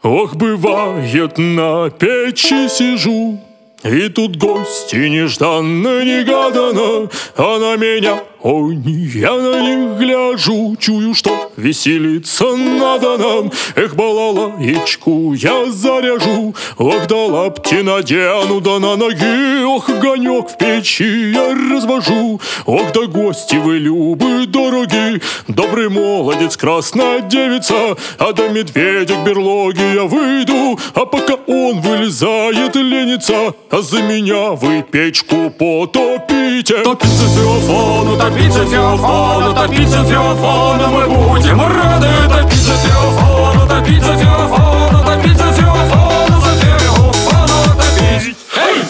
Ох, бывает, на печи сижу, и тут гости нежданно-негаданно, а на меня, ой, я на них гляжу, чую, что веселиться надо нам. Эх, балалаечку я заряжу, ох, да лапти надену, да на ноги, ох, огонек в печи я развожу. Ох, да гости вы, любы, дороги, добрый молодец, красная девица, а до медведя к берлоге я выйду, а пока он вылезает, ленится, а за меня вы печку потопите. Топиться Феофану, топиться Феофану, топиться Феофану, мы будем рады. Топиться Феофану, топиться Феофану, топиться Феофану, за Феофану топить. Эй!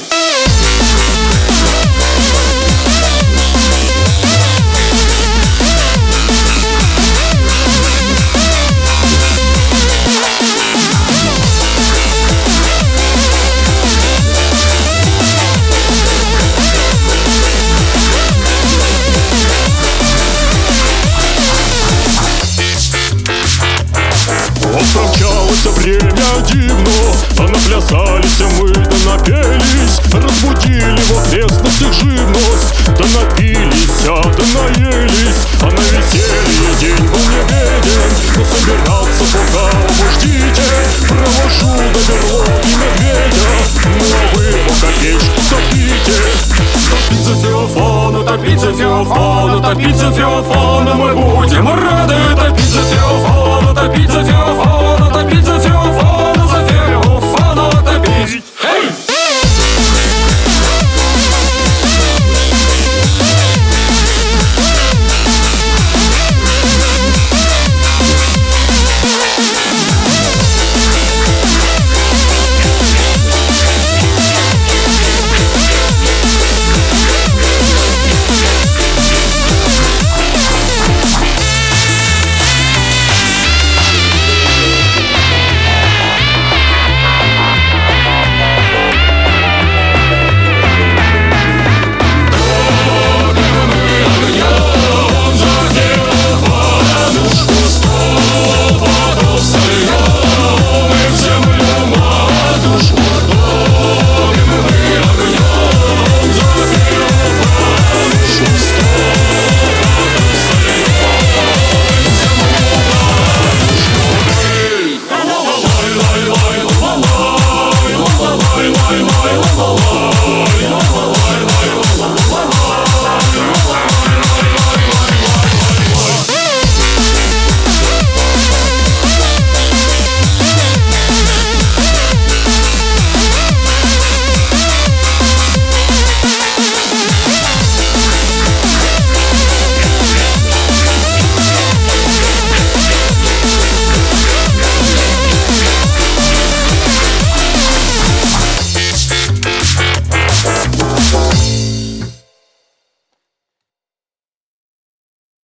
Промчалось время дивно, а наплясались мы, да напелись, разбудили в окрестностях живность, да напились, да наелись, а на веселье день был не беден, но собираться пока обождите, провожу до берлоги медведя, ну а вы пока печку топите. Топиться Феофану, топиться Феофану, топиться Феофану, мы будем рады. Топиться Феофану, топиться Феофану.